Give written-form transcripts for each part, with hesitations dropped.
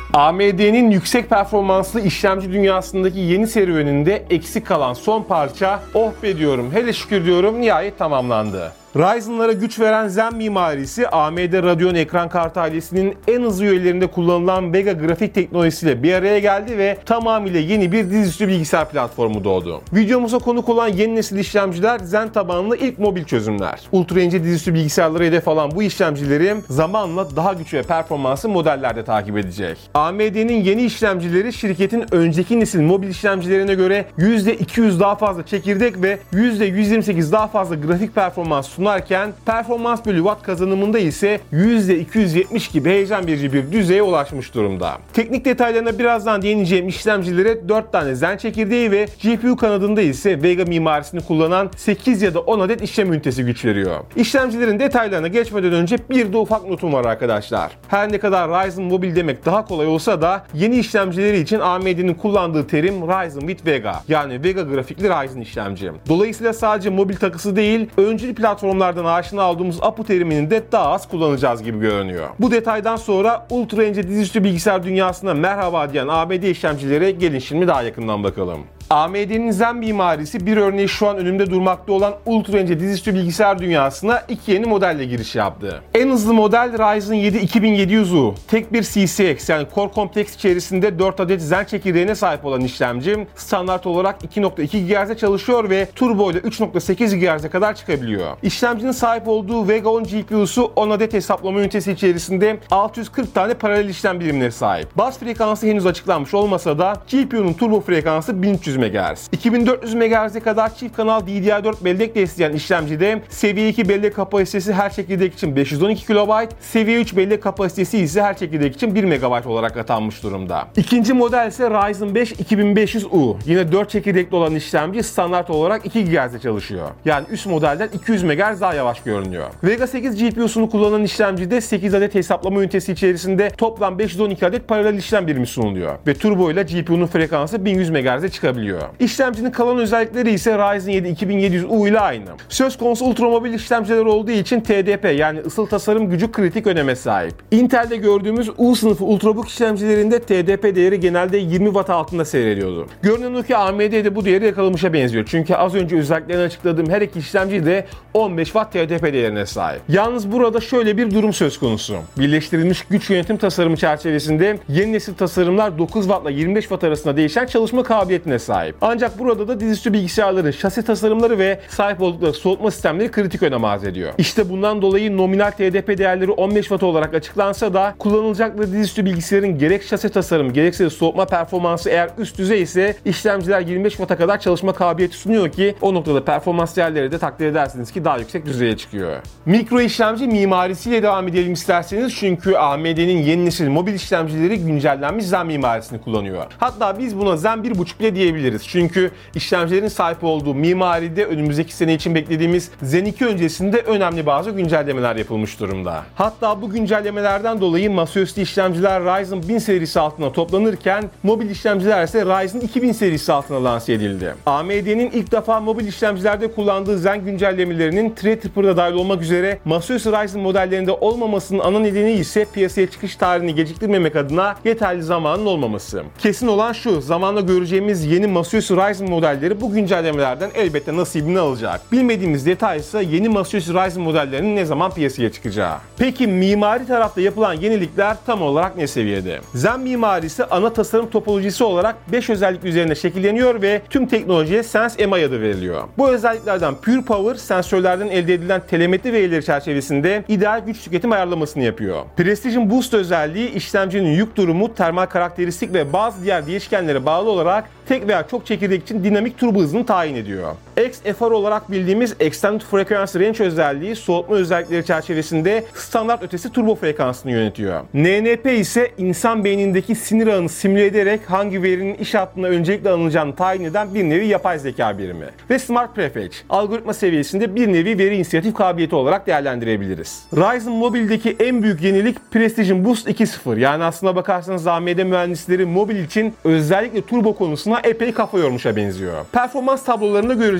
AMD'nin yüksek performanslı işlemci dünyasındaki yeni serüveninde eksik kalan son parça, oh be diyorum, hele şükür diyorum, nihayet tamamlandı. Ryzen'lara güç veren Zen mimarisi, AMD Radeon ekran kartı ailesinin en hızlı üyelerinde kullanılan Vega grafik teknolojisiyle bir araya geldi ve tamamıyla yeni bir dizüstü bilgisayar platformu doğdu. Videomuza konuk olan yeni nesil işlemciler Zen tabanlı ilk mobil çözümler. Ultra ince dizüstü bilgisayarlara hedef alan bu işlemcileri zamanla daha güçlü ve performanslı modellerde takip edecek. AMD'nin yeni işlemcileri şirketin önceki nesil mobil işlemcilerine göre %200 daha fazla çekirdek ve %128 daha fazla grafik performans sunarken performans bölü watt kazanımında ise %270 gibi heyecan verici bir düzeye ulaşmış durumda. Teknik detaylarına birazdan değineceğim işlemcilere 4 tane Zen çekirdeği ve GPU kanadında ise Vega mimarisini kullanan 8 ya da 10 adet işlem ünitesi güç veriyor. İşlemcilerin detaylarına geçmeden önce bir de ufak notum var arkadaşlar. Her ne kadar Ryzen mobil demek daha kolay olsa da yeni işlemcileri için AMD'nin kullandığı terim Ryzen with Vega, yani Vega grafikli Ryzen işlemci. Dolayısıyla sadece mobil takısı değil, öncül platformlardan aşina olduğumuz APU terimini de daha az kullanacağız gibi görünüyor. Bu detaydan sonra ultra ince dizüstü bilgisayar dünyasına merhaba diyen AMD işlemcilere gelin şimdi daha yakından bakalım. AMD'nin Zen mimarisi bir örneği şu an önümde durmakta olan ultra ince dizüstü bilgisayar dünyasına iki yeni modelle giriş yaptı. En hızlı model Ryzen 7 2700U. Tek bir CCX yani Core kompleks içerisinde 4 adet Zen çekirdeğine sahip olan işlemci standart olarak 2.2 GHz'de çalışıyor ve turbo ile 3.8 GHz'e kadar çıkabiliyor. İşlemcinin sahip olduğu Vega 10 GPU'su 10 adet hesaplama ünitesi içerisinde 640 tane paralel işlem birimleri sahip. Bas frekansı henüz açıklanmış olmasa da GPU'nun turbo frekansı 1300 MHz. 2400 MHz'e kadar çift kanal DDR4 bellek desteğiyle işlemcide seviye 2 bellek kapasitesi her çekirdek için 512 KB, seviye 3 bellek kapasitesi ise her çekirdek için 1 MB olarak atanmış durumda. İkinci model ise Ryzen 5 2500U. Yine 4 çekirdekli olan işlemci standart olarak 2 GHz'de çalışıyor. Yani üst modelden 200 MHz daha yavaş görünüyor. Vega 8 GPU'sunu kullanan işlemcide 8 adet hesaplama ünitesi içerisinde toplam 512 adet paralel işlem birimi sunuluyor ve turbo ile GPU'nun frekansı 1100 MHz'e çıkabiliyor. İşlemcinin kalan özellikleri ise Ryzen 7 2700U ile aynı. Söz konusu ultramobil işlemciler olduğu için TDP yani ısıl tasarım gücü kritik öneme sahip. Intel'de gördüğümüz U sınıfı ultrabook işlemcilerinde TDP değeri genelde 20 Watt altında seyrediyordu. Görünen o ki AMD'de bu değeri yakalamışa benziyor. Çünkü az önce özelliklerini açıkladığım her iki işlemci de 15 Watt TDP değerine sahip. Yalnız burada şöyle bir durum söz konusu. Birleştirilmiş güç yönetim tasarımı çerçevesinde yeni nesil tasarımlar 9 Watt ile 25 Watt arasında değişen çalışma kabiliyetine sahip. Ancak burada da dizüstü bilgisayarların şasi tasarımları ve sahip oldukları soğutma sistemleri kritik önem arz ediyor. İşte bundan dolayı nominal TDP değerleri 15 Watt olarak açıklansa da kullanılacakları dizüstü bilgisayarın gerek şasi tasarımı gerekse de soğutma performansı eğer üst düzey ise işlemciler 25 Watt'a kadar çalışma kabiliyeti sunuyor ki o noktada performans değerleri de takdir edersiniz ki daha yüksek düzeye çıkıyor. Mikro işlemci mimarisiyle devam edelim isterseniz çünkü AMD'nin yeni nesil mobil işlemcileri güncellenmiş Zen mimarisini kullanıyor. Hatta biz buna Zen 1.5 bile diyebiliriz. Çünkü işlemcilerin sahip olduğu mimaride önümüzdeki sene için beklediğimiz Zen 2 öncesinde önemli bazı güncellemeler yapılmış durumda. Hatta bu güncellemelerden dolayı masaüstü işlemciler Ryzen 1000 serisi altına toplanırken mobil işlemciler ise Ryzen 2000 serisi altına lanse edildi. AMD'nin ilk defa mobil işlemcilerde kullandığı Zen güncellemelerinin Threadripper'da dahil olmak üzere masaüstü Ryzen modellerinde olmamasının ana nedeni ise piyasaya çıkış tarihini geciktirmemek adına yeterli zamanın olmaması. Kesin olan şu, zamanla göreceğimiz yeni masaüstü Ryzen modelleri bu güncellemelerden elbette nasibini alacak. Bilmediğimiz detay ise yeni masaüstü Ryzen modellerinin ne zaman piyasaya çıkacağı. Peki mimari tarafta yapılan yenilikler tam olarak ne seviyede? Zen mimarisi ana tasarım topolojisi olarak 5 özellik üzerine şekilleniyor ve tüm teknolojiye Sense-MI adı veriliyor. Bu özelliklerden Pure Power sensörlerden elde edilen telemetri verileri çerçevesinde ideal güç tüketim ayarlamasını yapıyor. Precision Boost özelliği işlemcinin yük durumu, termal karakteristik ve bazı diğer değişkenlere bağlı olarak tek veya çok çekirdek için dinamik turbo hızını tayin ediyor. XFR olarak bildiğimiz Extended Frequency Range özelliği soğutma özellikleri çerçevesinde standart ötesi turbo frekansını yönetiyor. NNP ise insan beynindeki sinir ağını simüle ederek hangi verinin iş hattına öncelikle alınacağını tayin eden bir nevi yapay zeka birimi. Ve Smart Prefetch, algoritma seviyesinde bir nevi veri inisiyatif kabiliyeti olarak değerlendirebiliriz. Ryzen Mobile'deki en büyük yenilik Precision Boost 2.0. Yani aslına bakarsanız AMD mühendisleri mobil için özellikle turbo konusuna epey kafa yormuşa benziyor. Performans tablolarında göreceğiz.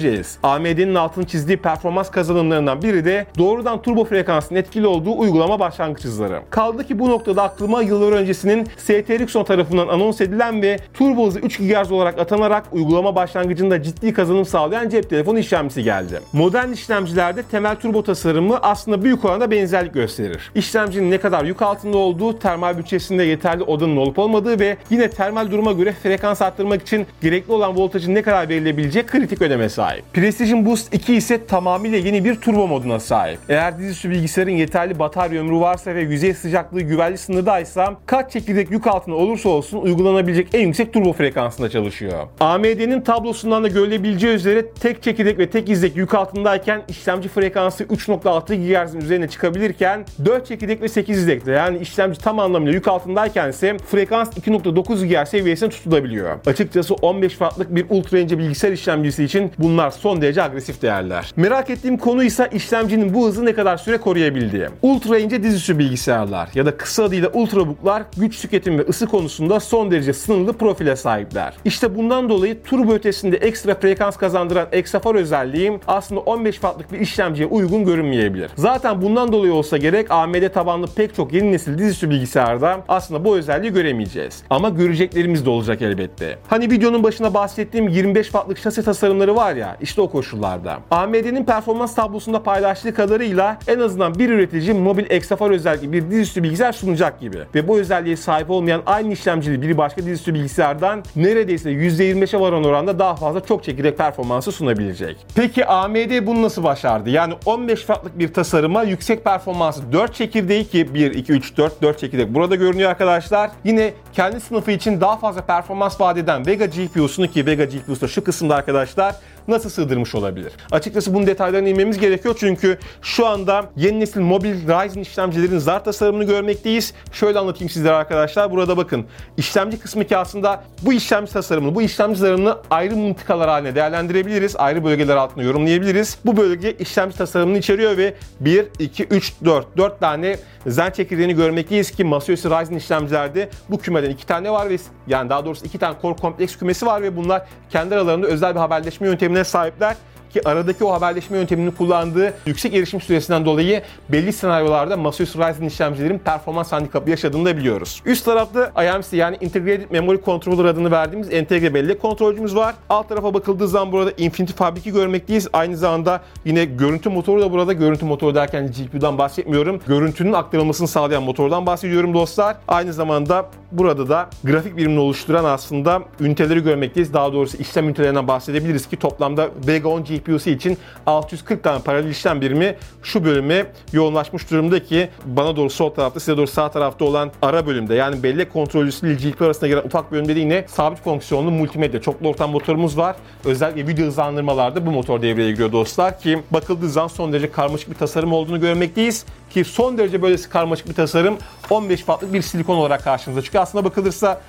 göreceğiz. AMD'nin altını çizdiği performans kazanımlarından biri de doğrudan turbo frekansın etkili olduğu uygulama başlangıç hızları. Kaldı ki bu noktada aklıma yıllar öncesinin ST Ericsson tarafından anons edilen ve turbo hızı 3 GHz olarak atanarak uygulama başlangıcında ciddi kazanım sağlayan cep telefonu işlemcisi geldi. Modern işlemcilerde temel turbo tasarımı aslında büyük oranda benzerlik gösterir. İşlemcinin ne kadar yük altında olduğu, termal bütçesinde yeterli odanın olup olmadığı ve yine termal duruma göre frekans arttırmak için gerekli olan voltajın ne kadar verilebileceği kritik öneme sahip. Precision Boost 2 ise tamamıyla yeni bir turbo moduna sahip. Eğer dizüstü bilgisayarın yeterli batarya ömrü varsa ve yüzey sıcaklığı güvenli sınırdaysa kaç çekirdek yük altında olursa olsun uygulanabilecek en yüksek turbo frekansında çalışıyor. AMD'nin tablosundan da görülebileceği üzere tek çekirdek ve tek izlek yük altındayken işlemci frekansı 3.6 GHz'in üzerine çıkabilirken 4 çekirdek ve 8 izlekte, yani işlemci tam anlamıyla yük altındayken ise frekans 2.9 GHz seviyesine tutulabiliyor. Açıkçası 15 wattlık bir ultra ince bilgisayar işlemcisi için bunlar son derece agresif değerler. Merak ettiğim konu ise işlemcinin bu hızı ne kadar süre koruyabildiği. Ultra ince dizüstü bilgisayarlar ya da kısa adıyla ultrabooklar güç tüketimi ve ısı konusunda son derece sınırlı profile sahipler. İşte bundan dolayı turbo ötesinde ekstra frekans kazandıran XFR özelliği aslında 15 wattlık bir işlemciye uygun görünmeyebilir. Zaten bundan dolayı olsa gerek AMD tabanlı pek çok yeni nesil dizüstü bilgisayarda aslında bu özelliği göremeyeceğiz. Ama göreceklerimiz de olacak elbette. Hani videonun başında bahsettiğim 25 wattlık şasi tasarımları var ya, işte o koşullarda. AMD'nin performans tablosunda paylaştığı kadarıyla en azından bir üretici mobil XFR özellikli bir dizüstü bilgisayar sunacak gibi. Ve bu özelliğe sahip olmayan aynı işlemcili bir başka dizüstü bilgisayardan neredeyse %25'e varan oranda daha fazla çok çekirdek performansı sunabilecek. Peki AMD bunu nasıl başardı? Yani 15 wattlık bir tasarıma yüksek performanslı 4 çekirdeği, ki 1, 2, 3, 4 çekirdek burada görünüyor arkadaşlar. Yine kendi sınıfı için daha fazla performans vaat eden Vega GPU'sunu, ki Vega GPU'su da şu kısımda arkadaşlar, nasıl sığdırmış olabilir? Açıkçası bunun detaylarına inmemiz gerekiyor çünkü şu anda yeni nesil mobil Ryzen işlemcilerin zar tasarımını görmekteyiz. Şöyle anlatayım sizlere arkadaşlar. Burada bakın, işlemci kısmı ki aslında bu işlemci tasarımını, bu işlemci zarını ayrı mıntıkalar haline değerlendirebiliriz. Ayrı bölgeler altında yorumlayabiliriz. Bu bölge işlemci tasarımını içeriyor ve 1, 2, 3, 4 tane Zen çekirdeğini görmekteyiz ki masaüstü Ryzen işlemcilerde bu kümeden 2 tane var ve yani daha doğrusu 2 tane core kompleks kümesi var ve bunlar kendi aralarında özel bir haberleşme yöntemine sahipler. Ki aradaki o haberleşme yöntemini kullandığı yüksek erişim süresinden dolayı belli senaryolarda masaüstü Ryzen işlemcilerin performans handikapı yaşadığını da biliyoruz. Üst tarafta IMC yani Integrated Memory Controller adını verdiğimiz entegre bellek kontrolcümüz var. Alt tarafa bakıldığı zaman burada Infinity Fabric'i görmekteyiz. Aynı zamanda yine görüntü motoru da burada. Görüntü motoru derken GPU'dan bahsetmiyorum. Görüntünün aktarılmasını sağlayan motordan bahsediyorum dostlar. Aynı zamanda burada da grafik birimini oluşturan aslında üniteleri görmekteyiz. Daha doğrusu işlem ünitelerinden bahsedebiliriz ki toplamda Vega 10 GPU'su için 640 tane paralel işlem birimi şu bölüme yoğunlaşmış durumda ki bana doğru sol tarafta, size doğru sağ tarafta olan ara bölümde, yani bellek kontrolcüsü ile GPU arasında gelen ufak bölümde de yine sabit fonksiyonlu multimedya çoklu ortam motorumuz var. Özellikle video hızlandırmalarda bu motor devreye giriyor dostlar ki bakıldığı zaman son derece karmaşık bir tasarım olduğunu görmekteyiz. Ki son derece böylesi karmaşık bir tasarım 15 wattlık bir silikon olarak karşımıza çıkıyor. Aslında bakılırsa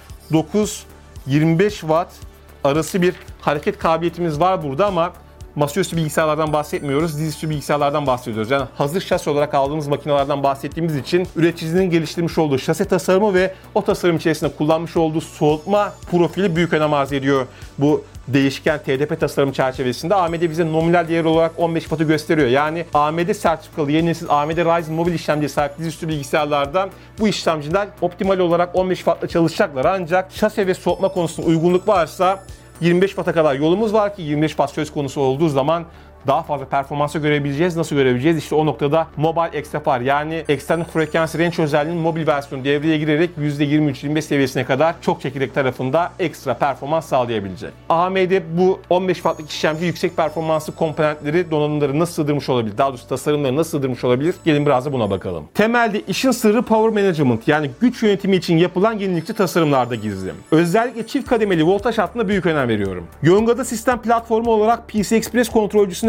9-25 watt arası bir hareket kabiliyetimiz var burada ama masaüstü bilgisayarlardan bahsetmiyoruz, dizüstü bilgisayarlardan bahsediyoruz. Yani hazır şasi olarak aldığımız makinelerden bahsettiğimiz için üreticinin geliştirmiş olduğu şasi tasarımı ve o tasarım içerisinde kullanmış olduğu soğutma profili büyük önem arz ediyor. Bu değişken TDP tasarım çerçevesinde AMD bize nominal değer olarak 15 wattı gösteriyor. Yani AMD sertifikalı yeni nesil AMD Ryzen mobil işlemciye sahip dizüstü bilgisayarlardan bu işlemciler optimal olarak 15 wattla çalışacaklar. Ancak şase ve soğutma konusunda uygunluk varsa 25 watt'a kadar yolumuz var ki 25 watt söz konusu olduğu zaman daha fazla performansa görebileceğiz. Nasıl görebileceğiz? İşte o noktada Mobile XFR yani Extended Frequency Range özelliğinin mobil versiyonu devreye girerek %23-25 seviyesine kadar çok çekirdek tarafında ekstra performans sağlayabilecek. AMD bu 15 wattlık işlemci yüksek performanslı komponentleri, donanımları nasıl sığdırmış olabilir? Daha doğrusu tasarımları nasıl sığdırmış olabilir? Gelin biraz da buna bakalım. Temelde işin sırrı Power Management yani güç yönetimi için yapılan yenilikçi tasarımlarda gizli. Özellikle çift kademeli voltaj hattına büyük önem veriyorum. Yonga'da sistem platformu olarak PC Express kontrolcüsüne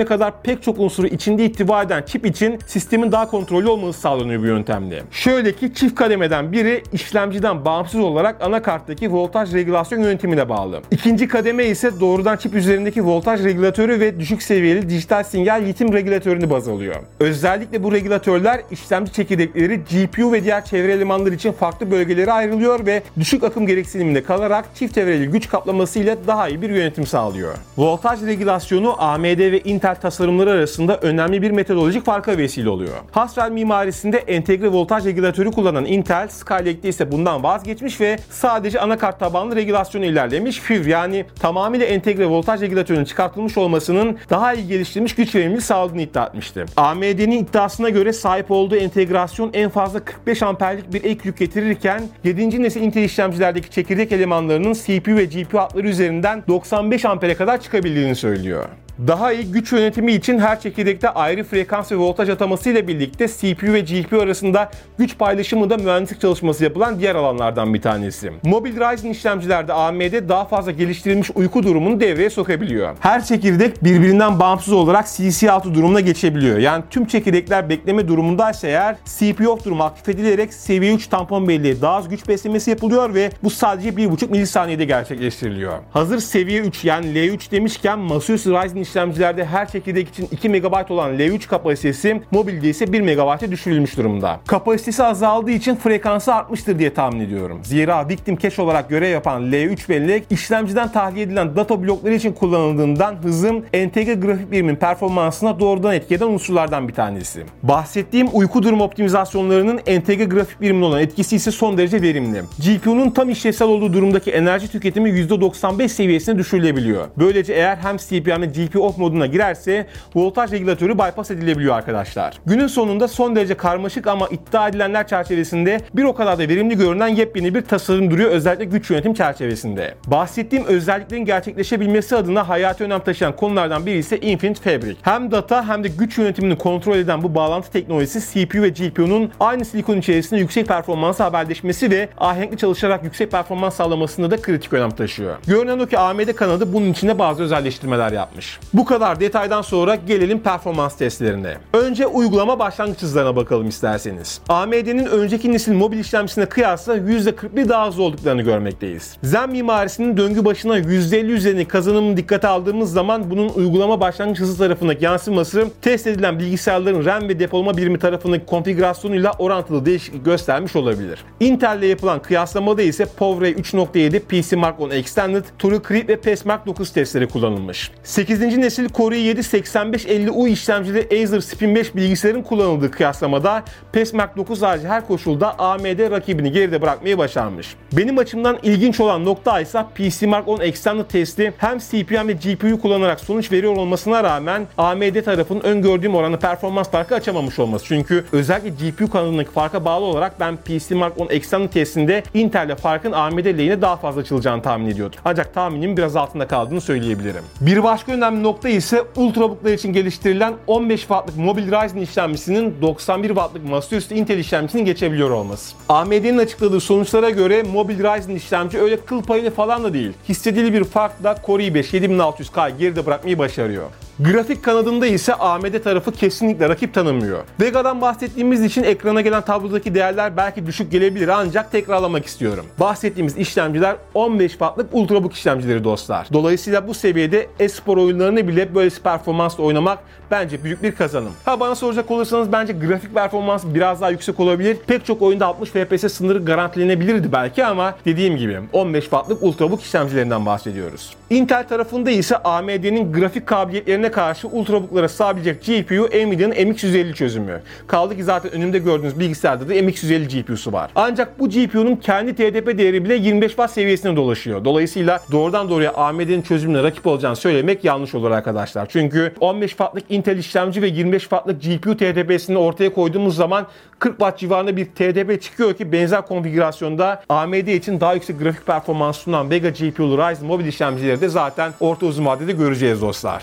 bölgesine kadar pek çok unsuru içinde ihtiva eden çip için sistemin daha kontrollü olması sağlanıyor bu yöntemle. Şöyle ki çift kademeden biri işlemciden bağımsız olarak anakarttaki voltaj regülasyon yönetimine bağlı. İkinci kademe ise doğrudan çip üzerindeki voltaj regülatörü ve düşük seviyeli dijital sinyal ritim regülatörünü baz alıyor. Özellikle bu regülatörler işlemci çekirdekleri, GPU ve diğer çevre elemanları için farklı bölgelere ayrılıyor ve düşük akım gereksiniminde kalarak çift evreli güç kaplaması ile daha iyi bir yönetim sağlıyor. Voltaj regülasyonu AMD ve Intel tasarımları arasında önemli bir metodolojik farka vesile oluyor. Haswell mimarisinde entegre voltaj regülatörü kullanan Intel, Skylake'de ise bundan vazgeçmiş ve sadece anakart tabanlı regülasyonu ilerlemiş. FIV yani tamamıyla entegre voltaj regülatörünün çıkartılmış olmasının daha iyi geliştirilmiş güç verimliliği sağladığını iddia etmişti. AMD'nin iddiasına göre sahip olduğu entegrasyon en fazla 45 amperlik bir ek yük getirirken 7. nesil Intel işlemcilerdeki çekirdek elemanlarının CPU ve GPU hatları üzerinden 95 ampere kadar çıkabildiğini söylüyor. Daha iyi güç yönetimi için her çekirdekte ayrı frekans ve voltaj ataması ile birlikte CPU ve GPU arasında güç paylaşımı da mühendislik çalışması yapılan diğer alanlardan bir tanesi. Mobil Ryzen işlemcilerde AMD daha fazla geliştirilmiş uyku durumunu devreye sokabiliyor. Her çekirdek birbirinden bağımsız olarak CC6 durumuna geçebiliyor. Yani tüm çekirdekler bekleme durumundaysa eğer CPU off durumu aktif edilerek seviye 3 tampon belleğe daha az güç beslemesi yapılıyor ve bu sadece 1,5 milisaniyede gerçekleştiriliyor. Hazır seviye 3 yani L3 demişken masaüstü Ryzen işlemcilerde her çekirdek için 2 MB olan L3 kapasitesi mobilde ise 1 MB'e düşürülmüş durumda. Kapasitesi azaldığı için frekansı artmıştır diye tahmin ediyorum. Zira victim cache olarak görev yapan L3 bellek işlemciden tahliye edilen data blokları için kullanıldığından hızın entegre grafik birimin performansına doğrudan etki eden unsurlardan bir tanesi. Bahsettiğim uyku durum optimizasyonlarının entegre grafik birimine olan etkisi ise son derece verimli. GPU'nun tam işlevsel olduğu durumdaki enerji tüketimi %95 seviyesine düşürülebiliyor. Böylece eğer hem CPU hem de GPU off moduna girerse voltaj regülatörü bypass edilebiliyor arkadaşlar. Günün sonunda son derece karmaşık ama iddia edilenler çerçevesinde bir o kadar da verimli görünen yepyeni bir tasarım duruyor, özellikle güç yönetim çerçevesinde. Bahsettiğim özelliklerin gerçekleşebilmesi adına hayati önem taşıyan konulardan biri ise Infinite Fabric. Hem data hem de güç yönetimini kontrol eden bu bağlantı teknolojisi CPU ve GPU'nun aynı silikon içerisinde yüksek performansa haberleşmesi ve ahenkli çalışarak yüksek performans sağlamasında da kritik önem taşıyor. Görünen o ki AMD kanadı bunun içinde bazı özelleştirmeler yapmış. Bu kadar detaydan sonra gelelim performans testlerine. Önce uygulama başlangıç hızlarına bakalım isterseniz. AMD'nin önceki nesil mobil işlemcisine kıyasla %41 daha hızlı olduklarını görmekteyiz. Zen mimarisinin döngü başına %50 üzerine kazanımını dikkate aldığımız zaman bunun uygulama başlangıç hızı tarafındaki yansıması test edilen bilgisayarların RAM ve depolama birimi tarafındaki konfigürasyonuyla orantılı değişiklik göstermiş olabilir. Intel ile yapılan kıyaslamada ise PowerA 3.7, PC Mark 10 Extended, True Creep ve PESMark 9 testleri kullanılmış. 8. nesil Core i7-8550U işlemcili Acer Spin 5 bilgisayarın kullanıldığı kıyaslamada PESMark 9 harici her koşulda AMD rakibini geride bırakmayı başarmış. Benim açımdan ilginç olan nokta ise PC Mark 10 Extended testi hem CPU hem de GPU kullanarak sonuç veriyor olmasına rağmen AMD tarafının öngördüğüm oranı performans farkı açamamış olması. Çünkü özellikle GPU kanalındaki farka bağlı olarak ben PC Mark 10 Extended testinde Intel ile farkın AMD lehine daha fazla açılacağını tahmin ediyordum. Ancak tahminimin biraz altında kaldığını söyleyebilirim. Bir başka önemli nokta ise ultrabooklar için geliştirilen 15 Watt'lık mobil Ryzen işlemcisinin 91 Watt'lık masaüstü Intel işlemcisini geçebiliyor olması. AMD'nin açıkladığı sonuçlara göre mobil Ryzen işlemci öyle kıl payıyla falan da değil. Hissedili bir farkla Core i5-7600K geride bırakmayı başarıyor. Grafik kanadında ise AMD tarafı kesinlikle rakip tanımıyor. Vega'dan bahsettiğimiz için ekrana gelen tablodaki değerler belki düşük gelebilir ancak tekrarlamak istiyorum. Bahsettiğimiz işlemciler 15 Watt'lık ultrabook işlemcileri dostlar. Dolayısıyla bu seviyede e-spor oyunlarını bile böyle performansla oynamak bence büyük bir kazanım. Bana soracak olursanız bence grafik performans biraz daha yüksek olabilir. Pek çok oyunda 60 FPS sınırı garantilenebilirdi belki ama dediğim gibi 15 Watt'lık ultrabook işlemcilerinden bahsediyoruz. Intel tarafında ise AMD'nin grafik kabiliyetlerine karşı ultrabooklara sığabilecek GPU Nvidia'nın MX150 çözümü. Kaldı ki zaten önümde gördüğünüz bilgisayarda da MX150 GPU'su var. Ancak bu GPU'nun kendi TDP değeri bile 25 Watt seviyesine dolaşıyor. Dolayısıyla doğrudan doğruya AMD'nin çözümüne rakip olacağını söylemek yanlış olur arkadaşlar. Çünkü 15 Watt'lık Intel işlemci ve 25 Watt'lık GPU TDP'sini ortaya koyduğumuz zaman 40 Watt civarında bir TDP çıkıyor ki benzer konfigürasyonda AMD için daha yüksek grafik performans sunan Vega GPU'lu Ryzen mobil işlemcileri de zaten orta uzun vadede göreceğiz dostlar. Tüm bu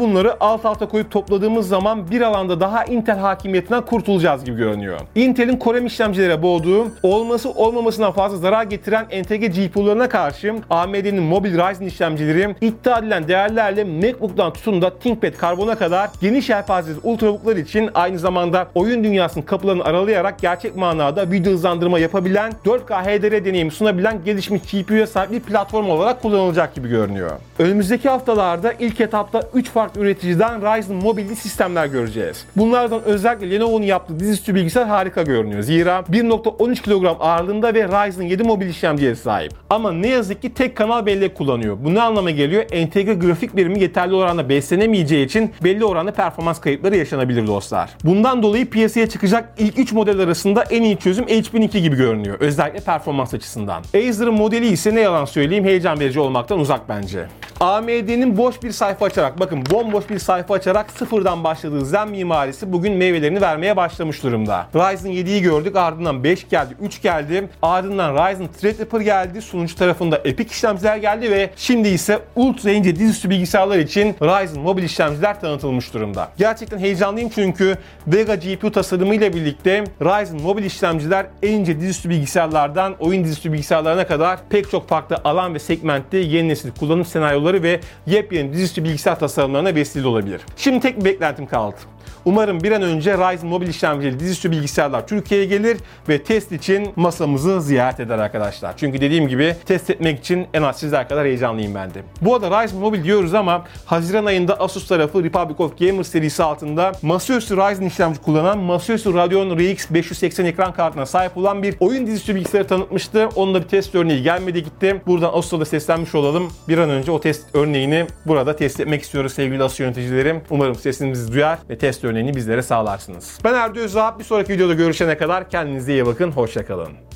Bütün bunları alt alta koyup topladığımız zaman bir alanda daha Intel hakimiyetinden kurtulacağız gibi görünüyor. Intel'in Core M işlemcilere boğduğu, olması olmamasından fazla zarar getiren entegre GPU'larına karşı AMD'nin mobil Ryzen işlemcileri iddia edilen değerlerle MacBook'tan tutun da ThinkPad Carbon'a kadar geniş yelpazeli ultrabooklar için aynı zamanda oyun dünyasının kapılarını aralayarak gerçek manada video hızlandırma yapabilen, 4K HDR deneyimi sunabilen gelişmiş GPU'ya sahip bir platform olarak kullanılacak gibi görünüyor. Önümüzdeki haftalarda ilk etapta 3 farklı üreticiden Ryzen mobilli sistemler göreceğiz. Bunlardan özellikle Lenovo'nun yaptığı dizüstü bilgisayar harika görünüyor. Zira 1.13 kilogram ağırlığında ve Ryzen 7 mobil işlemciye sahip. Ama ne yazık ki tek kanal bellek kullanıyor. Bu ne anlama geliyor? Entegre grafik birimi yeterli oranda beslenemeyeceği için belli oranda performans kayıpları yaşanabilir dostlar. Bundan dolayı piyasaya çıkacak ilk 3 model arasında en iyi çözüm H1002 gibi görünüyor. Özellikle performans açısından. Acer'ın modeli ise ne yalan söyleyeyim heyecan verici olmaktan uzak bence. AMD'nin boş bir sayfa açarak, bakın bomboş bir sayfa açarak sıfırdan başladığı Zen mimarisi bugün meyvelerini vermeye başlamış durumda. Ryzen 7'yi gördük, ardından 5 geldi, 3 geldi, ardından Ryzen Threadripper geldi, sunucu tarafında Epic işlemciler geldi ve şimdi ise ultra ince dizüstü bilgisayarlar için Ryzen mobil işlemciler tanıtılmış durumda. Gerçekten heyecanlıyım çünkü Vega GPU tasarımıyla birlikte Ryzen mobil işlemciler en ince dizüstü bilgisayarlardan oyun dizüstü bilgisayarlarına kadar pek çok farklı alan ve segmentte yeni nesil kullanım senaryoları ve yepyeni dizüstü bilgisayar tasarımlarına vesile olabilir. Şimdi tek bir beklentim kaldı. Umarım bir an önce Ryzen mobil işlemcili dizüstü bilgisayarlar Türkiye'ye gelir ve test için masamızı ziyaret eder arkadaşlar. Çünkü dediğim gibi test etmek için en az sizler kadar heyecanlıyım ben de. Bu arada Ryzen mobil diyoruz ama Haziran ayında Asus tarafı Republic of Gamers serisi altında masaüstü Ryzen işlemci kullanan masaüstü Radeon RX 580 ekran kartına sahip olan bir oyun dizüstü bilgisayarı tanıtmıştı. Onun da bir test örneği gelmedi gitti. Buradan Asus'a da seslenmiş olalım. Bir an önce o test örneğini burada test etmek istiyoruz sevgili Asus yöneticilerim. Umarım sesimizi duyar ve test örneğini bizlere sağlarsınız. Ben Erdo Özağ. Bir sonraki videoda görüşene kadar kendinize iyi bakın. Hoşça kalın.